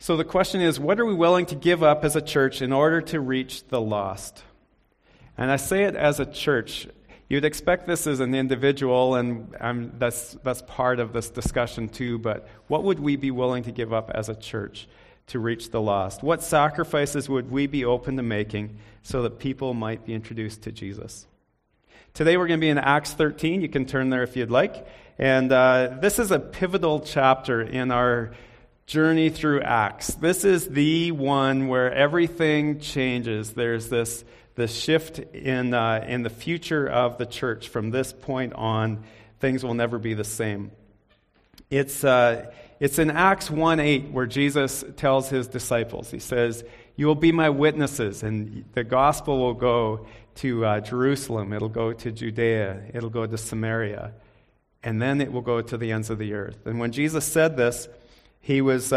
So the question is, what are we willing to give up as a church in order to reach the lost? And I say it as a church. You'd expect this as an individual, and that's part of this discussion too, but what would we be willing to give up as a church to reach the lost? What sacrifices would we be open to making so that people might be introduced to Jesus? Today we're going to be in Acts 13. You can turn there if you'd like. And this is a pivotal chapter in our journey through Acts. This is the one where everything changes. There's this shift in the future of the church. From this point on, things will never be the same. It's in Acts 1:8 where Jesus tells his disciples, he says, "You will be my witnesses," and the gospel will go to Jerusalem, it'll go to Judea, it'll go to Samaria, and then it will go to the ends of the earth. And when Jesus said this, he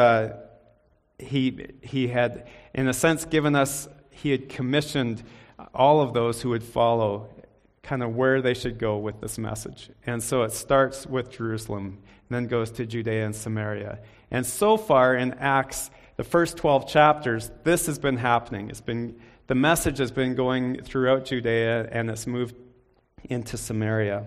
had, in a sense, he had commissioned all of those who would follow kind of where they should go with this message. And so it starts with Jerusalem, and then goes to Judea and Samaria. And so far in Acts, the first 12 chapters, this has been happening. The message has been going throughout Judea, and it's moved into Samaria.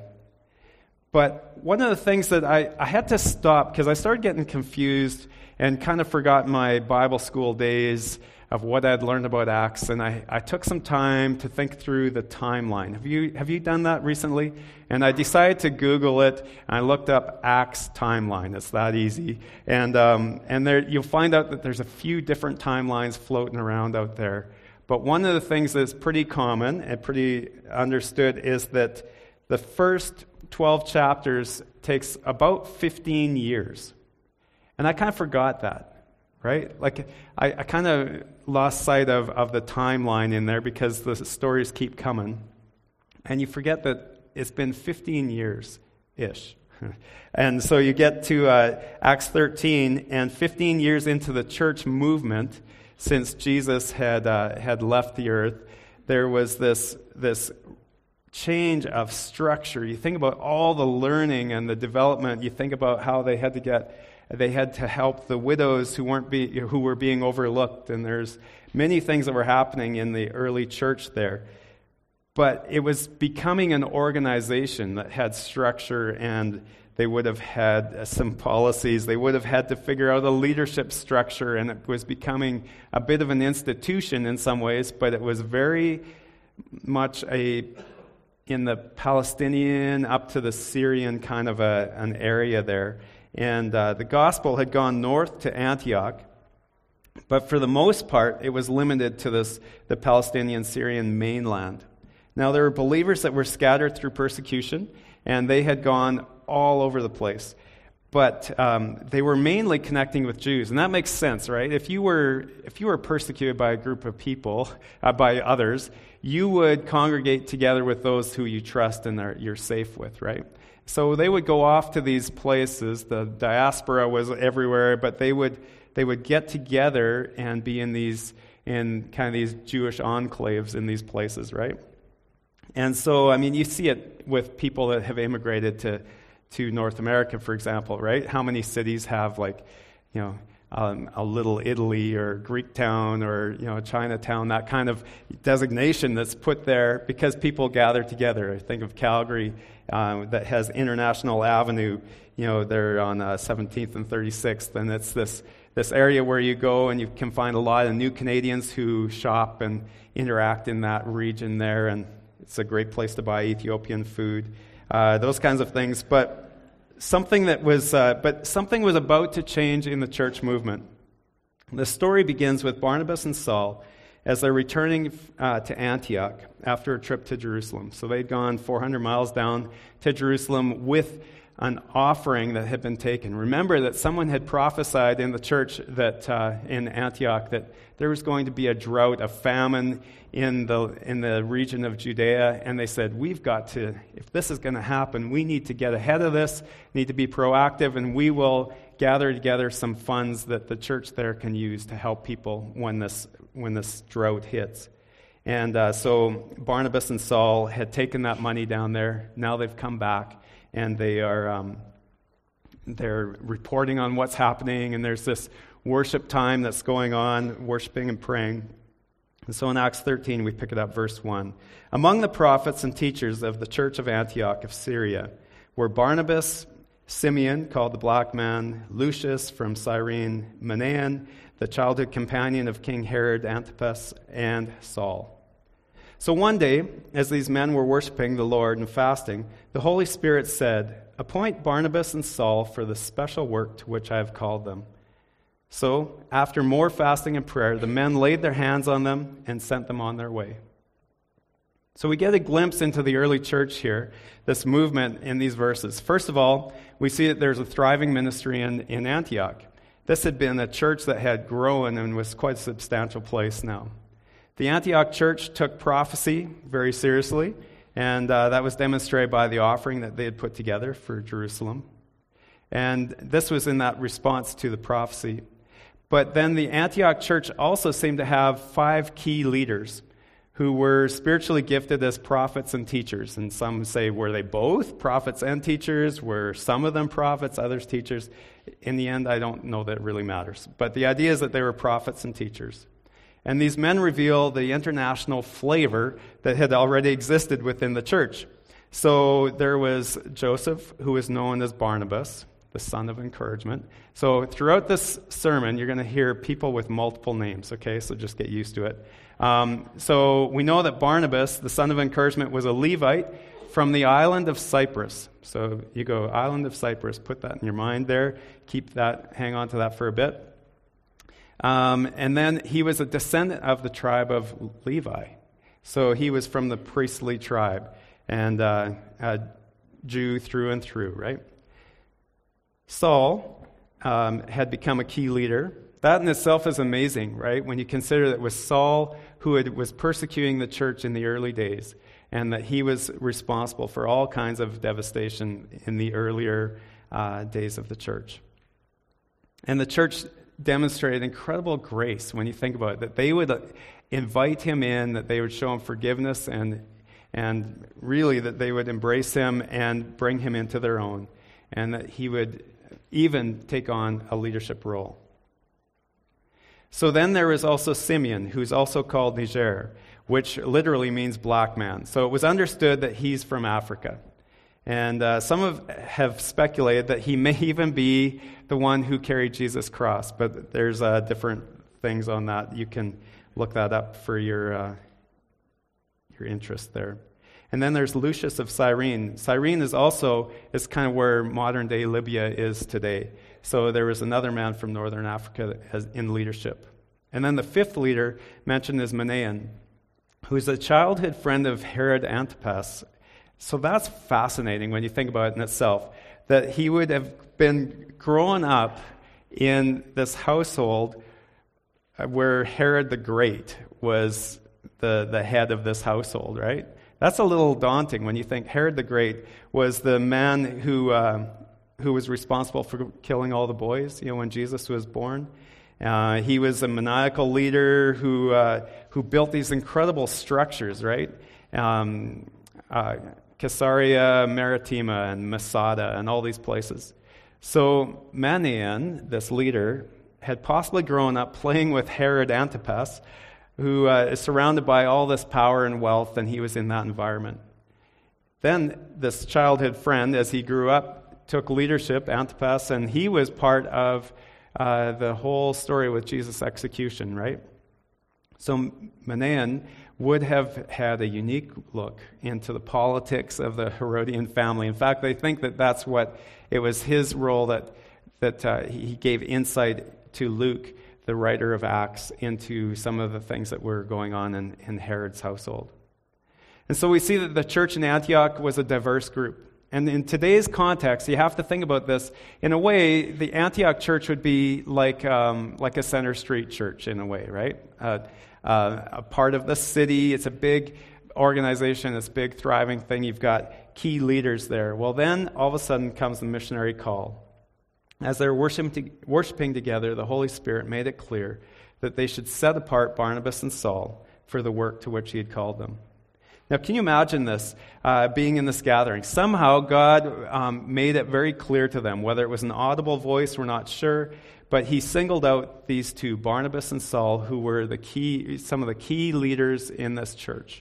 But one of the things that I had to stop, because I started getting confused and kind of forgot my Bible school days of what I'd learned about Acts, and I took some time to think through the timeline. Have you done that recently? And I decided to Google it, and I looked up Acts timeline. It's that easy. And there you'll find out that there's a few different timelines floating around out there. But one of the things that's pretty common and pretty understood is that the first 12 chapters takes about 15 years. And I kind of forgot that, right? Like, I kind of lost sight of the timeline in there because the stories keep coming. And you forget that it's been 15 years-ish. And so you get to Acts 13, and 15 years into the church movement, since Jesus had left the earth, there was this change of structure. You think about all the learning and the development. You think about how they had to help the widows who were being overlooked, and there's many things that were happening in the early church there. But it was becoming an organization that had structure, and they would have had some policies. They would have had to figure out a leadership structure, and it was becoming a bit of an institution in some ways, but it was very much in the Palestinian up to the Syrian kind of an area there. And the gospel had gone north to Antioch, but for the most part, it was limited to the Palestinian-Syrian mainland. Now, there were believers that were scattered through persecution, and they had gone all over the place. But they were mainly connecting with Jews, and that makes sense, right? If you were persecuted by a group of people, by others, you would congregate together with those who you trust and you're safe with, right? So they would go off to these places. The diaspora was everywhere, but they would get together and be in kind of these Jewish enclaves in these places, right? And so, I mean, you see it with people that have immigrated to North America, for example, right? How many cities have, like, a little Italy or Greek town or, Chinatown, that kind of designation that's put there because people gather together. I think of Calgary that has International Avenue, they're on 17th and 36th, and it's this area where you go and you can find a lot of new Canadians who shop and interact in that region there, and it's a great place to buy Ethiopian food, those kinds of things. But something was about to change in the church movement. The story begins with Barnabas and Saul as they're returning to Antioch after a trip to Jerusalem. So they'd gone 400 miles down to Jerusalem with an offering that had been taken. Remember that someone had prophesied in the church that in Antioch that there was going to be a drought, a famine in the region of Judea, and they said, we've got to, if this is going to happen, we need to get ahead of this, need to be proactive, and we will gather together some funds that the church there can use to help people when this drought hits. And so Barnabas and Saul had taken that money down there. Now they've come back, and they're reporting on what's happening, and there's this worship time that's going on, worshiping and praying. And so in Acts 13, we pick it up, verse 1. Among the prophets and teachers of the church of Antioch of Syria were Barnabas, Simeon, called the Black Man, Lucius from Cyrene, Manaen, the childhood companion of King Herod Antipas, and Saul. So one day, as these men were worshiping the Lord and fasting, the Holy Spirit said, "Appoint Barnabas and Saul for the special work to which I have called them." So, after more fasting and prayer, the men laid their hands on them and sent them on their way. So we get a glimpse into the early church here, this movement in these verses. First of all, we see that there's a thriving ministry in Antioch. This had been a church that had grown and was quite a substantial place now. The Antioch church took prophecy very seriously, and that was demonstrated by the offering that they had put together for Jerusalem. And this was in that response to the prophecy. But then the Antioch church also seemed to have 5 key leaders who were spiritually gifted as prophets and teachers. And some say, were they both prophets and teachers? Were some of them prophets, others teachers? In the end, I don't know that it really matters. But the idea is that they were prophets and teachers. And these men reveal the international flavor that had already existed within the church. So there was Joseph, who was known as Barnabas, the son of encouragement. So throughout this sermon, you're going to hear people with multiple names, okay? So just get used to it. So we know that Barnabas, the son of encouragement, was a Levite from the island of Cyprus. So you go, island of Cyprus, put that in your mind there. Keep that, hang on to that for a bit. And then he was a descendant of the tribe of Levi. So he was from the priestly tribe and a Jew through and through, right? Saul had become a key leader. That in itself is amazing, right? When you consider that it was Saul who was persecuting the church in the early days, and that he was responsible for all kinds of devastation in the earlier days of the church. And the church demonstrated incredible grace when you think about it, that they would invite him in, that they would show him forgiveness, and really that they would embrace him and bring him into their own, and that he would even take on a leadership role. So then there is also Simeon, who's also called Niger, which literally means black man. So it was understood that he's from Africa. And some have speculated that he may even be the one who carried Jesus' cross, but there's different things on that. You can look that up for your interest there. And then there's Lucius of Cyrene. Cyrene is kind of where modern-day Libya is today. So there was another man from northern Africa in leadership. And then the 5th leader mentioned is Manaen, who's a childhood friend of Herod Antipas. So that's fascinating when you think about it in itself, that he would have been growing up in this household where Herod the Great was the head of this household, right? That's a little daunting when you think Herod the Great was the man who was responsible for killing all the boys, when Jesus was born. He was a maniacal leader who built these incredible structures, right? Caesarea Maritima and Masada and all these places. So Manaen, this leader, had possibly grown up playing with Herod Antipas, who is surrounded by all this power and wealth, and he was in that environment. Then this childhood friend, as he grew up, took leadership, Antipas, and he was part of the whole story with Jesus' execution, right? So Manaen would have had a unique look into the politics of the Herodian family. In fact, they think that that's what it was his role that he gave insight to Luke, the writer of Acts, into some of the things that were going on in Herod's household. And so we see that the church in Antioch was a diverse group. And in today's context, you have to think about this. In a way, the Antioch church would be like a Center Street church in a way, right? A part of the city. It's a big organization. It's a big, thriving thing. You've got key leaders there. Well, then, all of a sudden comes the missionary call. As they're worshiping together, the Holy Spirit made it clear that they should set apart Barnabas and Saul for the work to which he had called them. Now, can you imagine this, being in this gathering? Somehow God made it very clear to them, whether it was an audible voice, we're not sure, But he singled out these two, Barnabas and Saul, who were some of the key leaders in this church.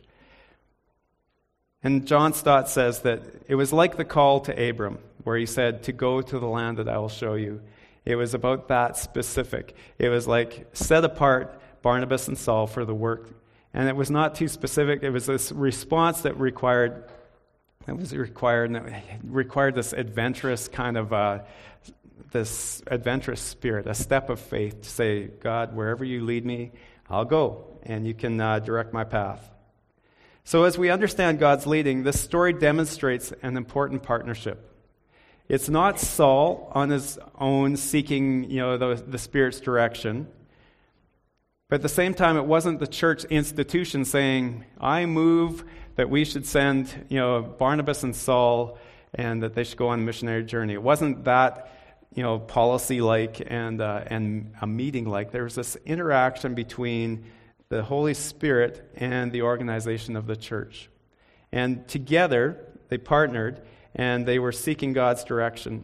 And John Stott says that it was like the call to Abram, where he said, to go to the land that I will show you. It was about that specific. It was like set apart Barnabas and Saul for the work. And it was not too specific. It was this response that required this adventurous kind of this adventurous spirit, a step of faith to say, God, wherever you lead me, I'll go, and you can direct my path. So as we understand God's leading, this story demonstrates an important partnership. It's not Saul on his own seeking, the Spirit's direction. But at the same time, it wasn't the church institution saying, I move that we should send, Barnabas and Saul and that they should go on a missionary journey. It wasn't that, policy-like and a meeting-like. There was this interaction between the Holy Spirit and the organization of the church. And together, they partnered, and they were seeking God's direction.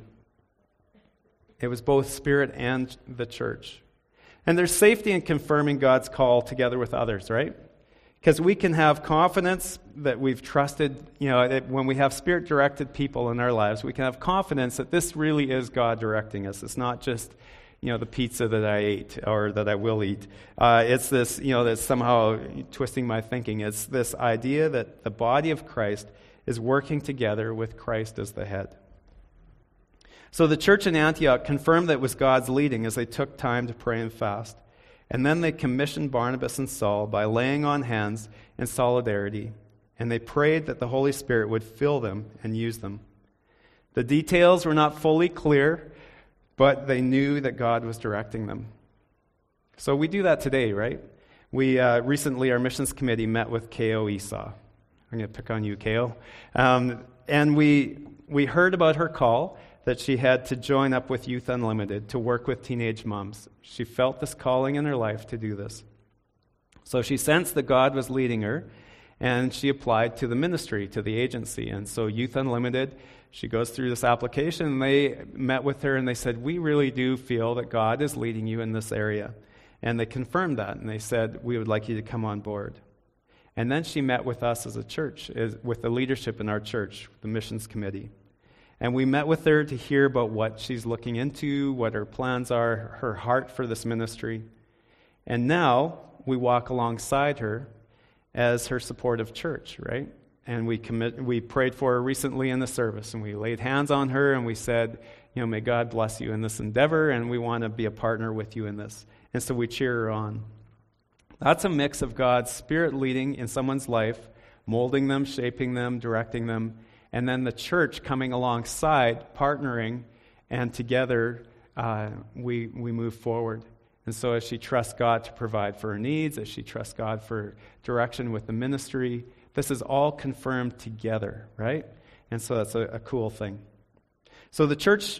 It was both Spirit and the church. And there's safety in confirming God's call together with others, right? Because we can have confidence that we've trusted, when we have Spirit-directed people in our lives, we can have confidence that this really is God directing us. It's not just, the pizza that I ate or that I will eat. It's this, that's somehow twisting my thinking. It's this idea that the body of Christ is working together with Christ as the head. So the church in Antioch confirmed that it was God's leading as they took time to pray and fast. And then they commissioned Barnabas and Saul by laying on hands in solidarity, and they prayed that the Holy Spirit would fill them and use them. The details were not fully clear, but they knew that God was directing them. So we do that today, right? We recently, our missions committee met with K.O. Esau. I'm going to pick on you, K.O. And we heard about her call that she had to join up with Youth Unlimited to work with teenage moms. She felt this calling in her life to do this. So she sensed that God was leading her, and she applied to the ministry, to the agency. And so Youth Unlimited, she goes through this application, and they met with her, and they said, we really do feel that God is leading you in this area. And they confirmed that, and they said, we would like you to come on board. And then she met with us as a church, with the leadership in our church, the missions committee. And we met with her to hear about what she's looking into, what her plans are, her heart for this ministry. And now we walk alongside her as her supportive church, right? And we prayed for her recently in the service, and we laid hands on her, and we said, may God bless you in this endeavor, and we want to be a partner with you in this. And so we cheer her on. That's a mix of God's Spirit leading in someone's life, molding them, shaping them, directing them, and then the church coming alongside, partnering, and together we move forward. And so as she trusts God to provide for her needs, as she trusts God for direction with the ministry, this is all confirmed together, right? And so that's a cool thing. So the church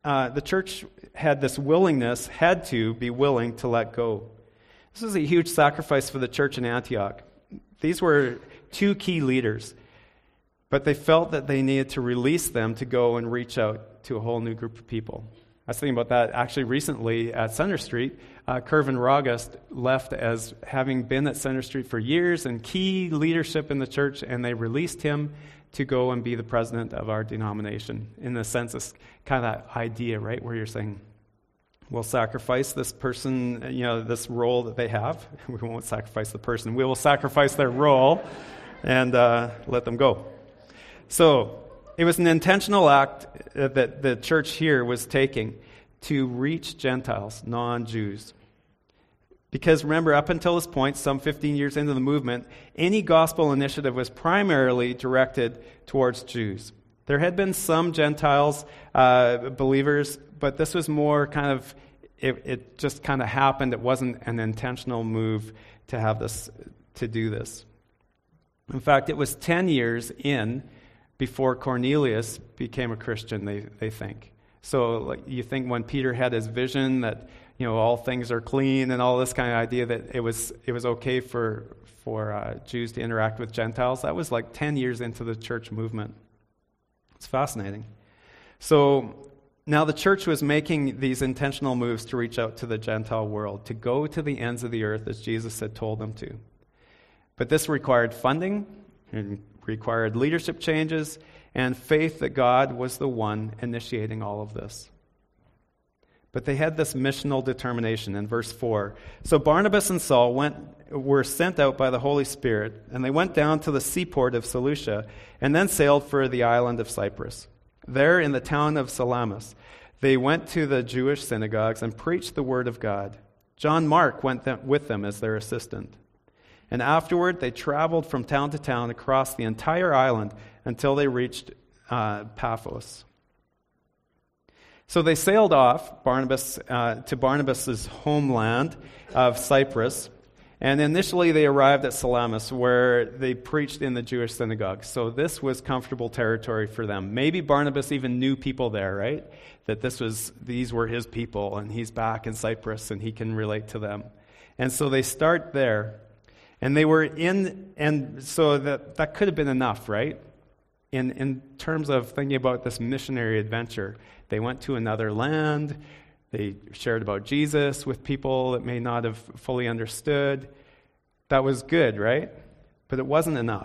had this willingness, had to be willing to let go. This was a huge sacrifice for the church in Antioch. These were two key leaders. But they felt that they needed to release them to go and reach out to a whole new group of people. I was thinking about that actually recently at Center Street. Kervin Rogust left as having been at Center Street for years and key leadership in the church, and they released him to go and be the president of our denomination. In a sense, it's kind of that idea, right, where you're saying, we'll sacrifice this person, this role that they have. We won't sacrifice the person. We will sacrifice their role and let them go. So it was an intentional act that the church here was taking to reach Gentiles, non-Jews. Because remember, up until this point, some 15 years into the movement, any gospel initiative was primarily directed towards Jews. There had been some Gentiles, believers, but this was more kind of, it just kind of happened. It wasn't an intentional move to do this. In fact, it was 10 years in before Cornelius became a Christian, they think. So you think when Peter had his vision that all things are clean and all this kind of idea that it was okay for Jews to interact with Gentiles, that was like 10 years into the church movement. It's fascinating. So Now the church was making these intentional moves to reach out to the Gentile world, to go to the ends of the earth as Jesus had told them to. But this required funding, it required leadership changes, and faith that God was the one initiating all of this. But they had this missional determination in verse 4. So Barnabas and Saul were sent out by the Holy Spirit, and they went down to the seaport of Seleucia, and then sailed for the island of Cyprus. There in the town of Salamis, they went to the Jewish synagogues and preached the word of God. John Mark went with them as their assistant. And afterward, they traveled from town to town across the entire island until they reached Paphos. So they sailed off to Barnabas' homeland of Cyprus. And initially they arrived at Salamis, where they preached in the Jewish synagogue. So this was comfortable territory for them. Maybe Barnabas even knew people there, right? That these were his people, and he's back in Cyprus, and he can relate to them. And so they start there. And they were and so that could have been enough, right? In terms of thinking about this missionary adventure. They went to another land. They shared about Jesus with people that may not have fully understood. That was good, right? But it wasn't enough.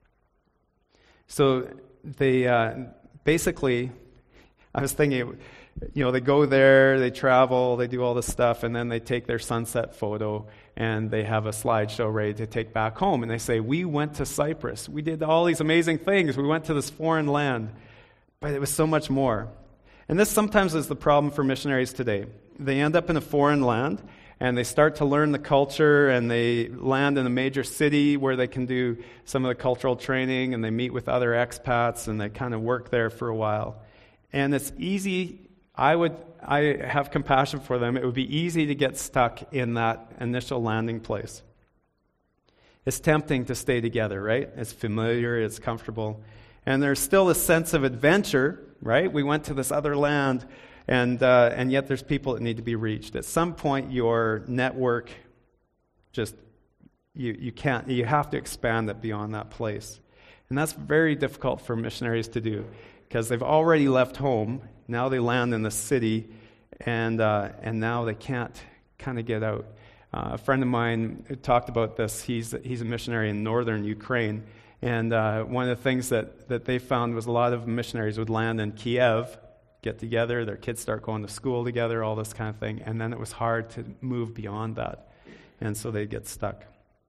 So they basically, I was thinking, they go there, they travel, they do all this stuff, and then they take their sunset photo, and they have a slideshow ready to take back home. And they say, we went to Cyprus. We did all these amazing things. We went to this foreign land. But it was so much more. And this sometimes is the problem for missionaries today. They end up in a foreign land, and they start to learn the culture, and they land in a major city where they can do some of the cultural training, and they meet with other expats, and they kind of work there for a while. And it's easy. I have compassion for them. It would be easy to get stuck in that initial landing place. It's tempting to stay together, right? It's familiar, it's comfortable. And there's still a sense of adventure, right? We went to this other land, and yet there's people that need to be reached. At some point, your network just, you have to expand it beyond that place. And that's very difficult for missionaries to do, because they've already left home. Now they land in the city, and now they can't kind of get out. A friend of mine talked about this. He's a missionary in northern Ukraine, and one of the things that they found was a lot of missionaries would land in Kiev, get together, their kids start going to school together, all this kind of thing, and then it was hard to move beyond that, and so they'd get stuck.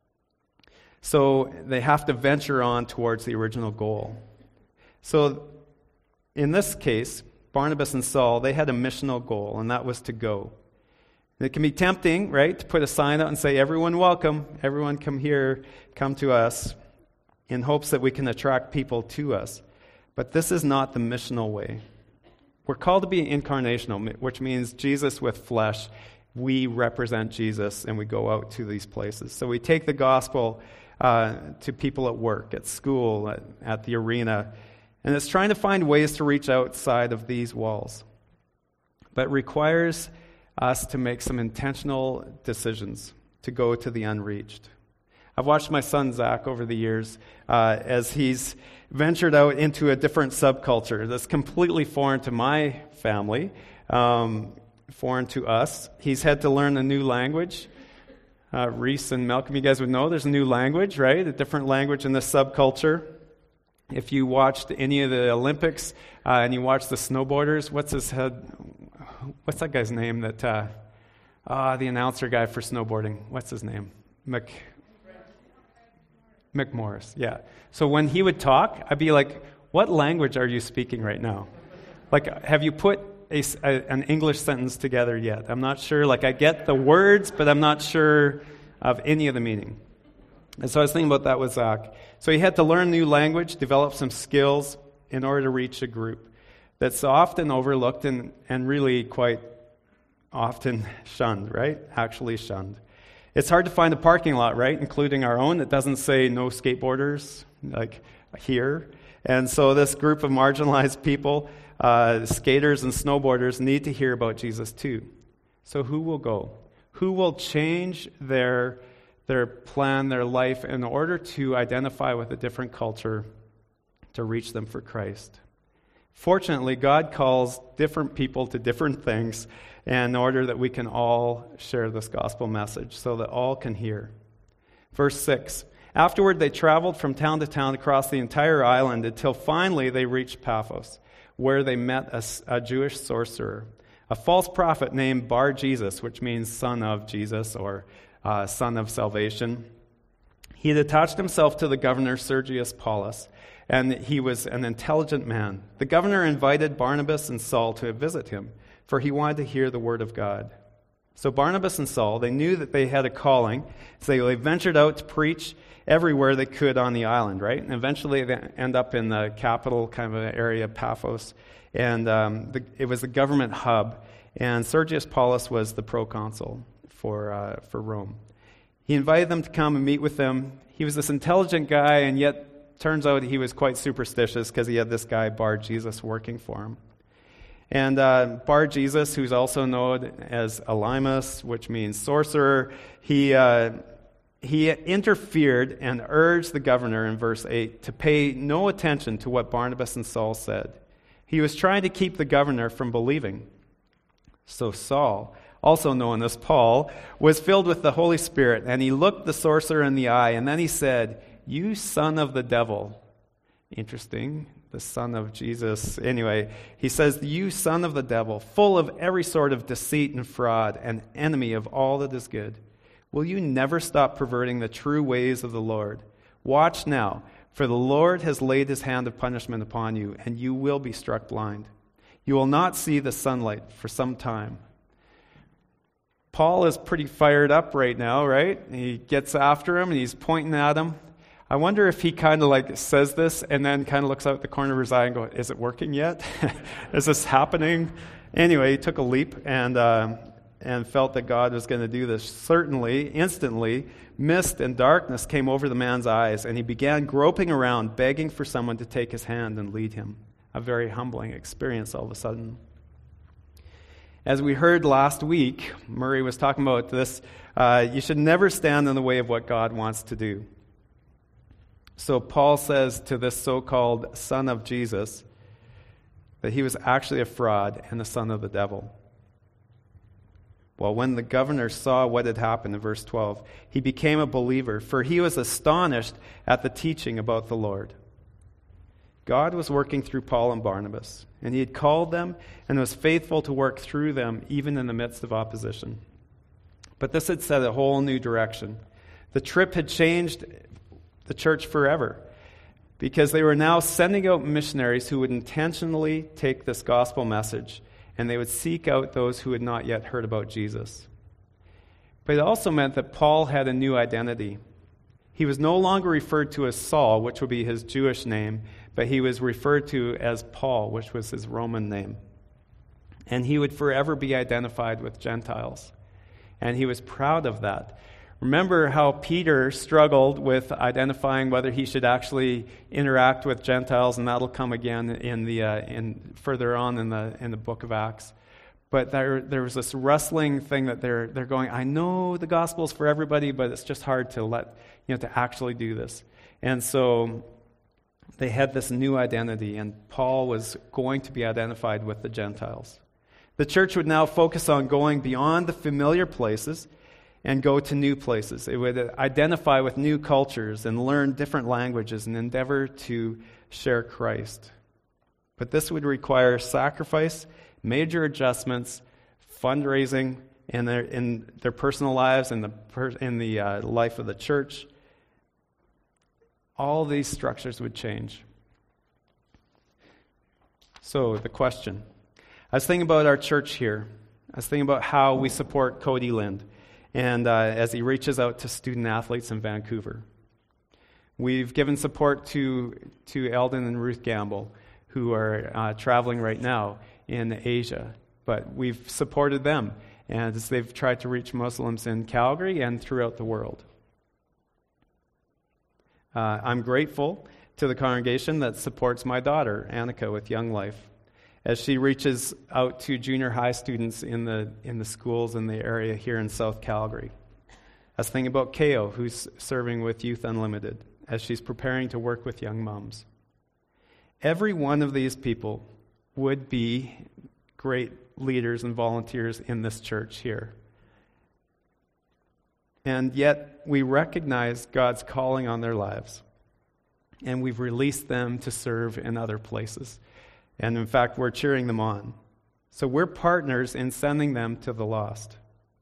So they have to venture on towards the original goal. So in this case, Barnabas and Saul, they had a missional goal, and that was to go. It can be tempting, right, to put a sign out and say, everyone welcome, everyone come here, come to us, in hopes that we can attract people to us. But this is not the missional way. We're called to be incarnational, which means Jesus with flesh. We represent Jesus, and we go out to these places. So we take the gospel to people at work, at school, at the arena, and it's trying to find ways to reach outside of these walls. But it requires us to make some intentional decisions to go to the unreached. I've watched my son Zach over the years as he's ventured out into a different subculture that's completely foreign to my family, foreign to us. He's had to learn a new language. Reese and Malcolm, you guys would know there's a new language, right? A different language in this subculture. If you watched any of the Olympics and you watched the snowboarders, what's that guy's name? The announcer guy for snowboarding. What's his name? Mick Morris. Yeah. So when he would talk, I'd be like, "What language are you speaking right now? Like, have you put an English sentence together yet? I'm not sure. Like, I get the words, but I'm not sure of any of the meaning." And so I was thinking about that with Zach. So he had to learn a new language, develop some skills in order to reach a group that's often overlooked and really quite often shunned, right? Actually shunned. It's hard to find a parking lot, right, including our own, that doesn't say no skateboarders, like here. And so this group of marginalized people, skaters and snowboarders, need to hear about Jesus too. So who will go? Who will change their plan, their life, in order to identify with a different culture to reach them for Christ? Fortunately, God calls different people to different things in order that we can all share this gospel message so that all can hear. Verse 6, afterward they traveled from town to town across the entire island until finally they reached Paphos, where they met a Jewish sorcerer, a false prophet named Bar-Jesus, which means son of Jesus or son of salvation. He had attached himself to the governor Sergius Paulus, and he was an intelligent man. The governor invited Barnabas and Saul to visit him, for he wanted to hear the word of God. So Barnabas and Saul, they knew that they had a calling, so they ventured out to preach everywhere they could on the island, right? And eventually they end up in the capital kind of area, Paphos, and it was the government hub, and Sergius Paulus was the proconsul for Rome. He invited them to come and meet with them. He was this intelligent guy, and yet turns out he was quite superstitious because he had this guy, Bar-Jesus, working for him. And Bar-Jesus, who's also known as Elymas, which means sorcerer, he interfered and urged the governor in verse 8 to pay no attention to what Barnabas and Saul said. He was trying to keep the governor from believing. So Saul, also known as Paul, was filled with the Holy Spirit, and he looked the sorcerer in the eye, and then he said, "You son of the devil." Interesting, the son of Jesus. Anyway, he says, "You son of the devil, full of every sort of deceit and fraud, an enemy of all that is good. Will you never stop perverting the true ways of the Lord? Watch now, for the Lord has laid his hand of punishment upon you, and you will be struck blind. You will not see the sunlight for some time." Paul is pretty fired up right now, right? He gets after him, and he's pointing at him. I wonder if he kind of like says this and then kind of looks out the corner of his eye and goes, "Is it working yet? Is this happening?" Anyway, he took a leap and felt that God was going to do this. Certainly, instantly, mist and darkness came over the man's eyes, and he began groping around, begging for someone to take his hand and lead him. A very humbling experience all of a sudden. As we heard last week, Murray was talking about this, you should never stand in the way of what God wants to do. So Paul says to this so-called son of Jesus that he was actually a fraud and the son of the devil. Well, when the governor saw what had happened in verse 12, he became a believer, for he was astonished at the teaching about the Lord. God was working through Paul and Barnabas, and he had called them and was faithful to work through them even in the midst of opposition. But this had set a whole new direction. The trip had changed the church forever, because they were now sending out missionaries who would intentionally take this gospel message, and they would seek out those who had not yet heard about Jesus. But it also meant that Paul had a new identity. He was no longer referred to as Saul, which would be his Jewish name, but he was referred to as Paul, which was his Roman name. And he would forever be identified with Gentiles. And he was proud of that. Remember how Peter struggled with identifying whether he should actually interact with Gentiles, and that'll come again in further on in the book of Acts. But there was this wrestling thing that they're going, I know the gospel's for everybody, but it's just hard to to actually do this. And so they had this new identity, and Paul was going to be identified with the Gentiles. The church would now focus on going beyond the familiar places and go to new places. It would identify with new cultures and learn different languages and endeavor to share Christ. But this would require sacrifice, major adjustments, fundraising in their personal lives and in the life of the church. All these structures would change. So the question. I was thinking about our church here. I was thinking about how we support Cody Lind, and as he reaches out to student athletes in Vancouver. We've given support to Eldon and Ruth Gamble, who are traveling right now in Asia. But we've supported them and as they've tried to reach Muslims in Calgary and throughout the world. I'm grateful to the congregation that supports my daughter, Annika, with Young Life, as she reaches out to junior high students in the schools in the area here in South Calgary. I was thinking about Kao, who's serving with Youth Unlimited, as she's preparing to work with young moms. Every one of these people would be great leaders and volunteers in this church here. And yet we recognize God's calling on their lives. And we've released them to serve in other places. And in fact, we're cheering them on. So we're partners in sending them to the lost.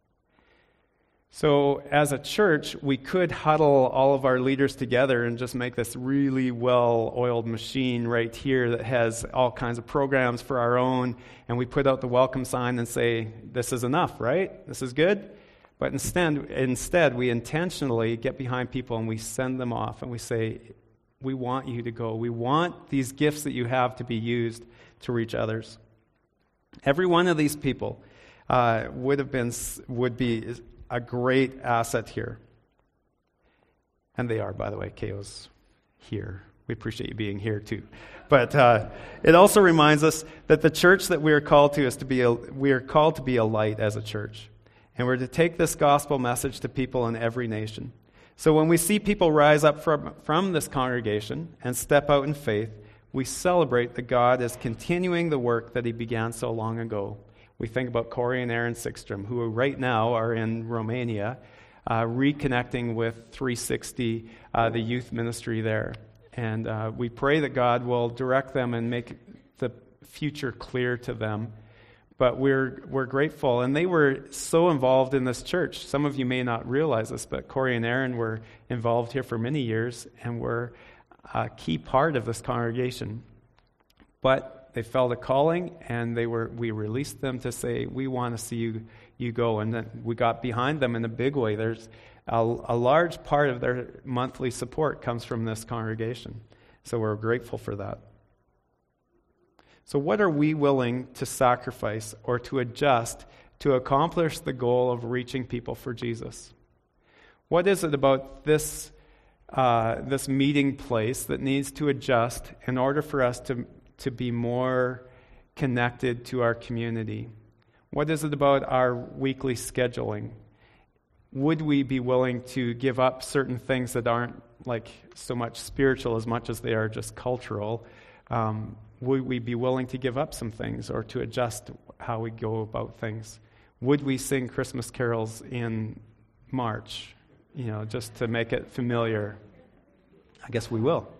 So as a church, we could huddle all of our leaders together and just make this really well-oiled machine right here that has all kinds of programs for our own, and we put out the welcome sign and say, this is enough, right? This is good? But instead, we intentionally get behind people and we send them off and we say, we want you to go. We want these gifts that you have to be used to reach others. Every one of these people would be a great asset here. And they are, by the way. KO's here. We appreciate you being here too. But it also reminds us that the church that we are called to we are called to be a light as a church. And we're to take this gospel message to people in every nation. So when we see people rise up from this congregation and step out in faith, we celebrate that God is continuing the work that he began so long ago. We think about Corey and Aaron Sixstrom, who right now are in Romania, reconnecting with 360, the youth ministry there. And we pray that God will direct them and make the future clear to them. But we're grateful. And they were so involved in this church. Some of you may not realize this, but Corey and Aaron were involved here for many years and were a key part of this congregation. But they felt a calling, and we released them to say, we want to see you go. And then we got behind them in a big way. There's a large part of their monthly support comes from this congregation. So we're grateful for that. So what are we willing to sacrifice or to adjust to accomplish the goal of reaching people for Jesus? What is it about this meeting place that needs to adjust in order for us to be more connected to our community? What is it about our weekly scheduling? Would we be willing to give up certain things that aren't like so much spiritual as much as they are just cultural? Would we be willing to give up some things or to adjust how we go about things? Would we sing Christmas carols in March, just to make it familiar? I guess we will.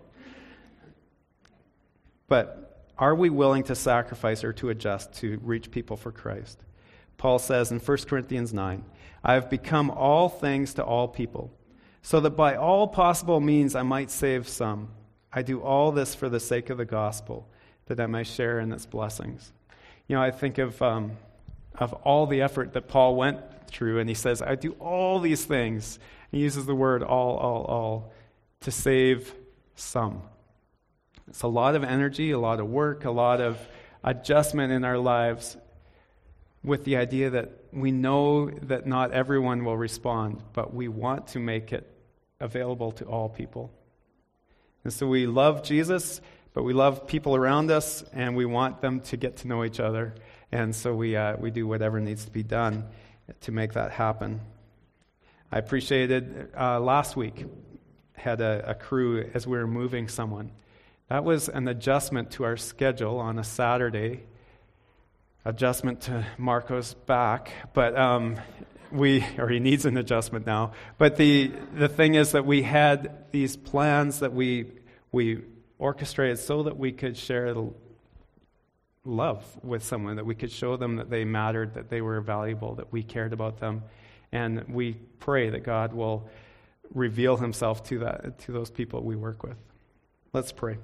But are we willing to sacrifice or to adjust to reach people for Christ? Paul says in 1 Corinthians 9, I have become all things to all people, so that by all possible means I might save some. I do all this for the sake of the gospel, that I may share in its blessings. I think of all the effort that Paul went through, and he says, I do all these things. He uses the word all, to save some. It's a lot of energy, a lot of work, a lot of adjustment in our lives with the idea that we know that not everyone will respond, but we want to make it available to all people. And so we love Jesus, but we love people around us, and we want them to get to know each other. And so we do whatever needs to be done to make that happen. I appreciated last week, had a crew as we were moving someone. That was an adjustment to our schedule on a Saturday, adjustment to Marco's back, but he needs an adjustment now. But the thing is that we had these plans that we orchestrated so that we could share the love with someone, that we could show them that they mattered, that they were valuable, that we cared about them. And we pray that God will reveal himself to those people we work with. Let's pray.